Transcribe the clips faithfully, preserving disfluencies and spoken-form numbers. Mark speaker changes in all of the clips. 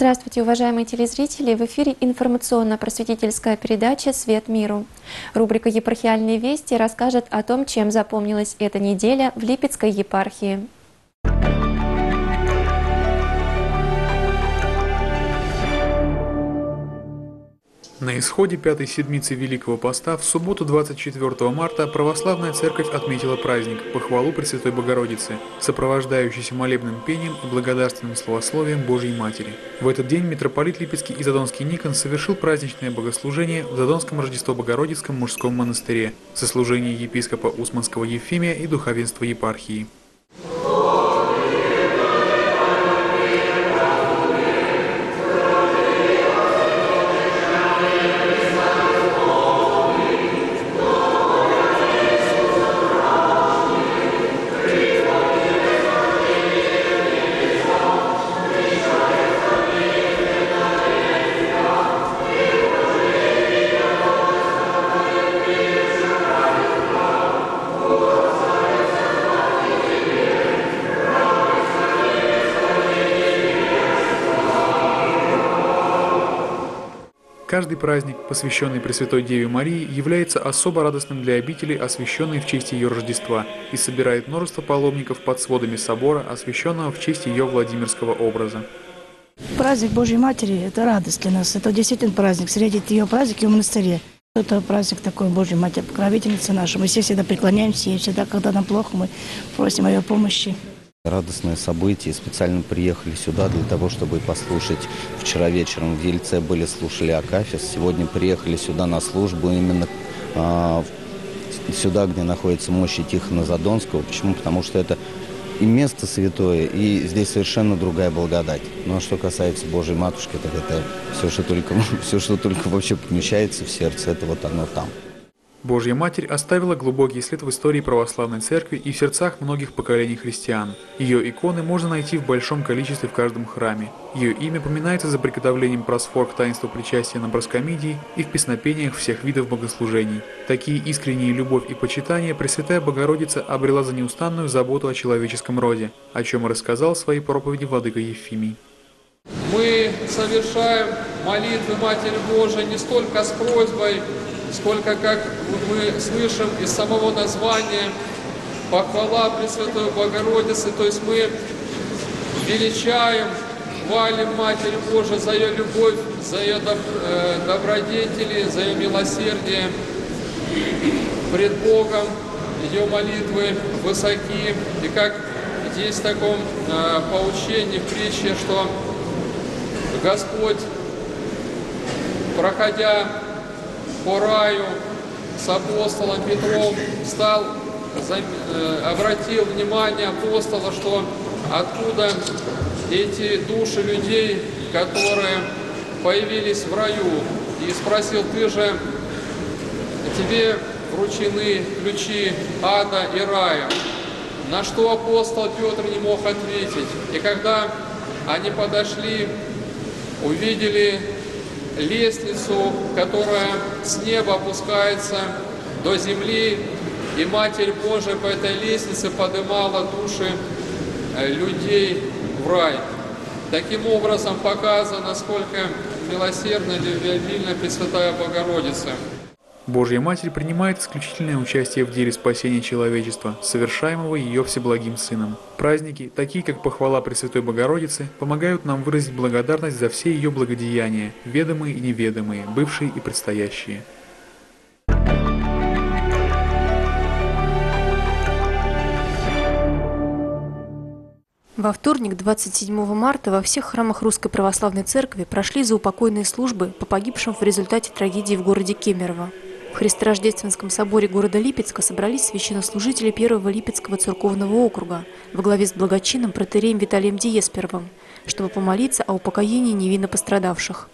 Speaker 1: Здравствуйте, уважаемые телезрители! В эфире информационно-просветительская передача «Свет миру». Рубрика «Епархиальные вести» расскажет о том, чем запомнилась эта неделя в Липецкой епархии.
Speaker 2: На исходе пятой седмицы Великого Поста в субботу двадцать четвёртого марта Православная Церковь отметила праздник Похвалу Пресвятой Богородицы, сопровождающийся молебным пением и благодарственным словословием Божьей Матери. В этот день митрополит Липецкий и Задонский Никон совершил праздничное богослужение в Задонском Рождество-Богородицком мужском монастыре в сослужении епископа Усманского Ефимия и духовенства епархии. Каждый праздник, посвященный Пресвятой Деве Марии, является особо радостным для обители, освященной в честь ее Рождества, и собирает множество паломников под сводами собора, освященного в честь ее Владимирского образа.
Speaker 3: Праздник Божьей Матери – это радость для нас. Это действительно праздник. Встретить ее праздники в монастыре. Это праздник такой Божьей Матери, покровительница наша. Мы все всегда преклоняемся ей, всегда, когда нам плохо, мы просим о ее помощи.
Speaker 4: Радостное событие. Специально приехали сюда для того, чтобы послушать. Вчера вечером в Ельце были, слушали Акафист. Сегодня приехали сюда на службу именно а, сюда, где находится мощь Тихона Задонского. Почему? Потому что это и место святое, и здесь совершенно другая благодать. Ну а что касается Божьей Матушки, так это все, что только, все, что только вообще помещается в сердце, это вот оно там.
Speaker 2: Божья Матерь оставила глубокий след в истории православной церкви и в сердцах многих поколений христиан. Ее иконы можно найти в большом количестве в каждом храме. Ее имя поминается за приготовлением просфор к таинству причастия на проскомидии и в песнопениях всех видов богослужений. Такие искренние любовь и почитание Пресвятая Богородица обрела за неустанную заботу о человеческом роде, о чем и рассказал в своей проповеди владыка Ефимий.
Speaker 5: Мы совершаем молитвы Матери Божией не столько с просьбой, сколько, как мы слышим из самого названия, похвала Пресвятой Богородицы, то есть мы величаем, хвалим Матерь Божию за ее любовь, за ее добродетели, за ее милосердие пред Богом, ее молитвы высоки. И как есть в таком поучении в притче, что Господь, проходя по раю с апостолом Петром, стал, обратил внимание апостола, что откуда эти души людей, которые появились в раю, и спросил: ты же, тебе вручены ключи ада и рая. На что апостол Петр не мог ответить. И когда они подошли, увидели лестницу, которая с неба опускается до земли, и Матерь Божия по этой лестнице поднимала души людей в рай. Таким образом показано, насколько милосердна и любвеобильна Пресвятая Богородица.
Speaker 2: Божья Матерь принимает исключительное участие в деле спасения человечества, совершаемого ее Всеблагим Сыном. Праздники, такие как похвала Пресвятой Богородицы, помогают нам выразить благодарность за все ее благодеяния, ведомые и неведомые, бывшие и предстоящие.
Speaker 6: Во вторник, двадцать седьмого марта, во всех храмах Русской Православной Церкви прошли заупокойные службы по погибшим в результате трагедии в городе Кемерово. В Христорождественском соборе города Липецка собрались священнослужители Первого Липецкого церковного округа во главе с благочинным протоиереем Виталием Диесперовым, чтобы помолиться о упокоении невинно пострадавших.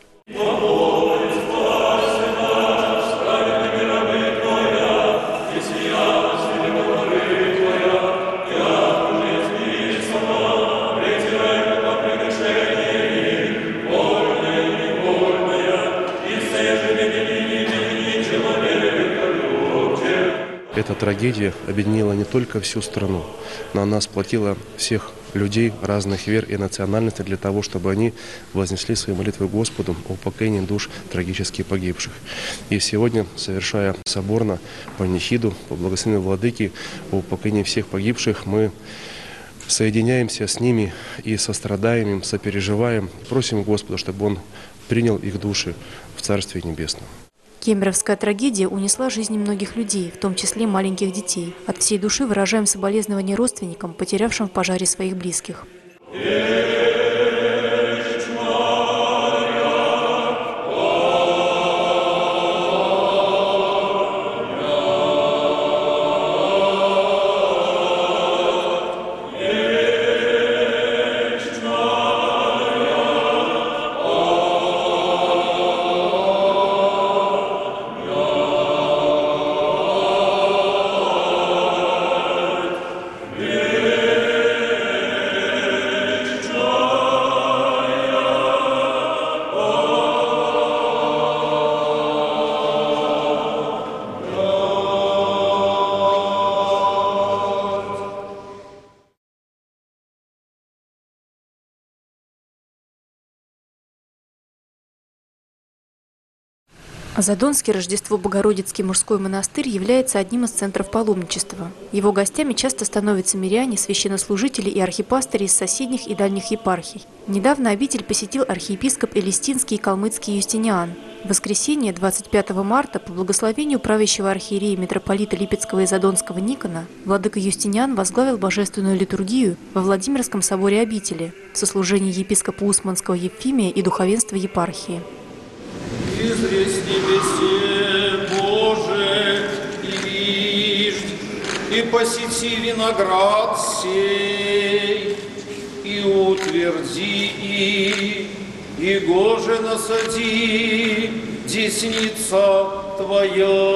Speaker 7: Эта трагедия объединила не только всю страну, но она сплотила всех людей разных вер и национальностей для того, чтобы они вознесли свои молитвы Господу о упокоении душ трагически погибших. И сегодня, совершая соборно панихиду по благословению Владыки о упокоении всех погибших, мы соединяемся с ними и сострадаем им, сопереживаем, просим Господа, чтобы Он принял их души в Царствие Небесное.
Speaker 6: Кемеровская трагедия унесла жизни многих людей, в том числе маленьких детей. От всей души выражаем соболезнования родственникам, потерявшим в пожаре своих близких. Задонский Рождество Богородицкий мужской монастырь является одним из центров паломничества. Его гостями часто становятся миряне, священнослужители и архипастыри из соседних и дальних епархий. Недавно обитель посетил архиепископ Элистинский и калмыцкий Юстиниан. В воскресенье, двадцать пятого марта, по благословению правящего архиерея митрополита Липецкого и Задонского Никона, владыка Юстиниан возглавил божественную литургию во Владимирском соборе обители в сослужении епископа Усманского Евфимия и духовенства епархии.
Speaker 8: Изресь небесе, Боже, и виждь, и посети виноград сей, и утверди и, и гоже насади десница Твоя.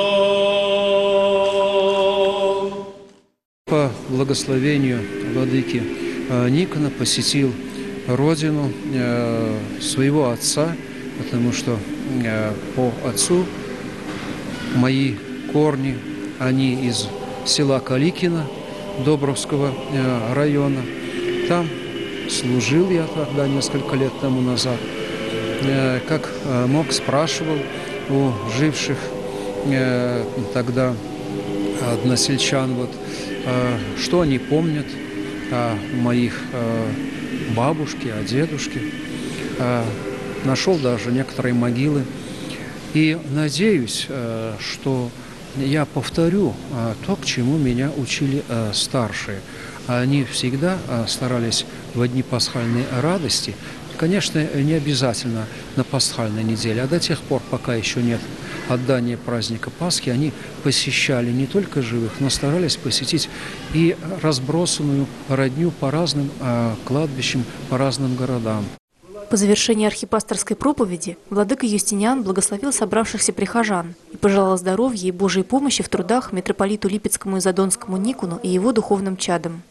Speaker 9: По благословению владыки Никона посетил родину своего отца, потому что э, по отцу мои корни, они из села Каликино, Добровского э, района. Там служил я тогда, несколько лет тому назад. Э, как э, мог, спрашивал у живших э, тогда односельчан, вот, э, что они помнят о моих э, бабушке, о дедушке. Э, Нашел даже некоторые могилы. И надеюсь, что я повторю то, к чему меня учили старшие. Они всегда старались в дни пасхальной радости, конечно, не обязательно на пасхальной неделе, а до тех пор, пока еще нет отдания праздника Пасхи, они посещали не только живых, но старались посетить и разбросанную родню по разным кладбищам, по разным городам.
Speaker 6: По завершении архипасторской проповеди владыка Юстиниан благословил собравшихся прихожан и пожелал здоровья и Божьей помощи в трудах митрополиту Липецкому и Задонскому Никону и его духовным чадам.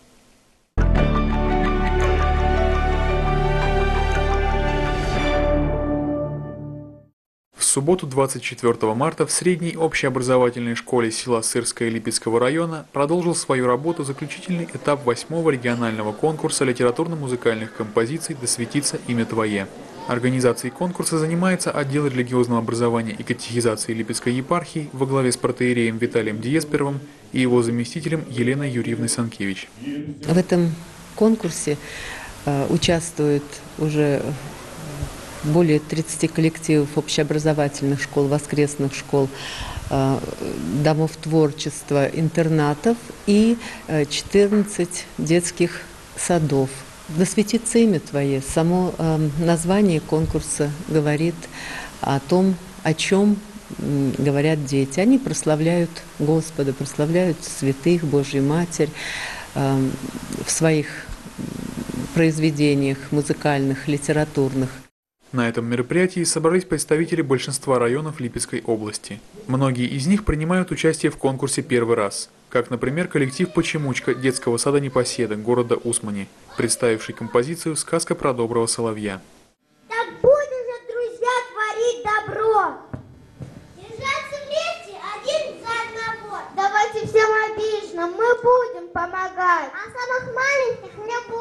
Speaker 2: В субботу, двадцать четвёртого марта, в средней общеобразовательной школе села Сырское Липецкого района продолжил свою работу заключительный этап восьмого регионального конкурса литературно-музыкальных композиций «Да светится имя Твое». Организацией конкурса занимается отдел религиозного образования и катехизации Липецкой епархии во главе с протоиереем Виталием Диесперовым и его заместителем Еленой Юрьевной Санкевич.
Speaker 10: В этом конкурсе э, участвует уже более тридцати коллективов общеобразовательных школ, воскресных школ, домов творчества, интернатов и четырнадцать детских садов. «Да светится имя Твое». Само название конкурса говорит о том, о чем говорят дети. Они прославляют Господа, прославляют святых, Божью Матерь в своих произведениях музыкальных, литературных.
Speaker 2: На этом мероприятии собрались представители большинства районов Липецкой области. Многие из них принимают участие в конкурсе первый раз, как, например, коллектив «Почемучка» детского сада Непоседа города Усмани, представивший композицию «Сказка про доброго соловья».
Speaker 11: Так будем же, друзья, творить добро! Держаться вместе один за одного! Давайте всем обиженным мы будем помогать, а самых маленьких не будем!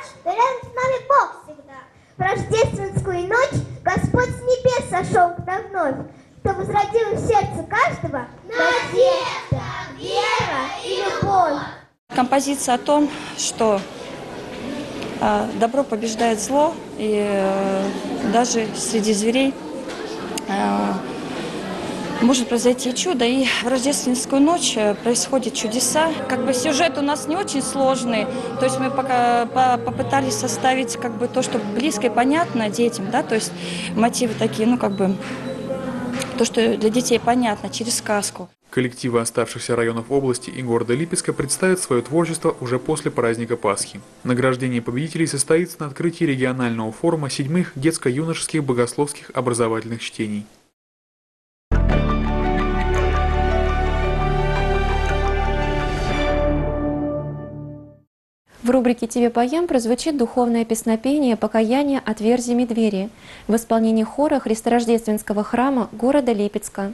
Speaker 11: ночь, то рядом с нами Бог всегда. В рождественскую ночь Господь с небес сошел к нам вновь, чтобы возродила в сердце каждого надежда, вера и любовь.
Speaker 12: Композиция о том, что э, добро побеждает зло, и э, даже среди зверей э, может произойти чудо. И в рождественскую ночь происходят чудеса. Как бы сюжет у нас не очень сложный, то есть мы пока по попытались составить как бы то, что близко и понятно детям, да, то есть мотивы такие, ну как бы то, что для детей понятно через сказку.
Speaker 2: Коллективы оставшихся районов области и города Липецка представят свое творчество уже после праздника Пасхи. Награждение победителей состоится на открытии регионального форума седьмых детско-юношеских богословских образовательных чтений.
Speaker 1: В рубрике «Тебе поем» прозвучит духовное песнопение «Покаяние отверзи двери» в исполнении хора Христорождественского храма города Липецка.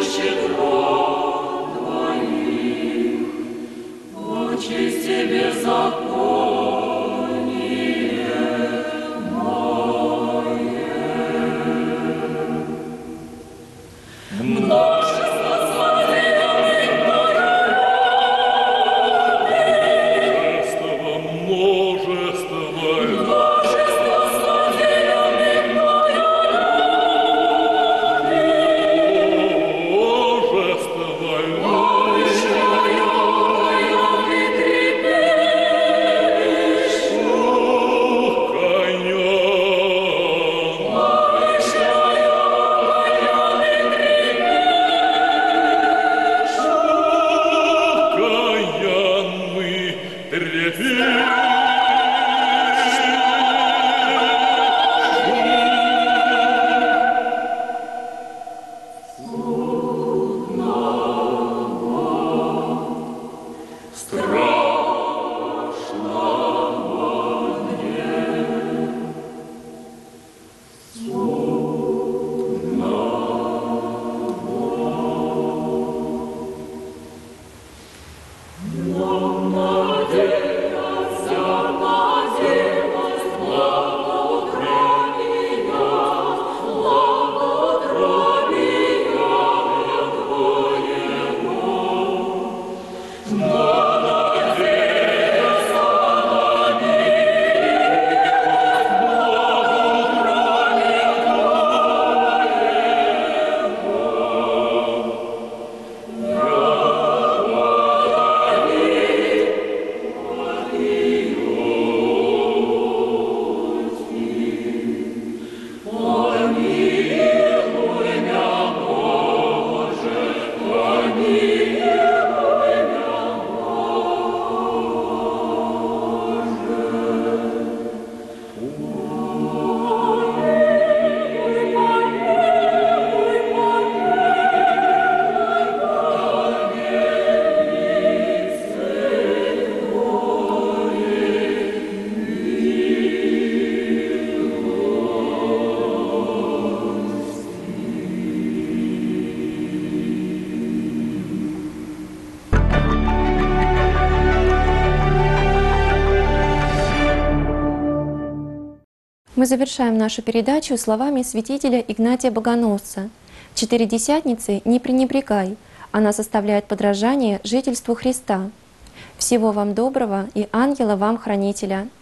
Speaker 1: Мы завершаем нашу передачу словами святителя Игнатия Богоносца. «Четыредесятницы не пренебрегай, она составляет подражание жительству Христа. Всего вам доброго и ангела вам хранителя».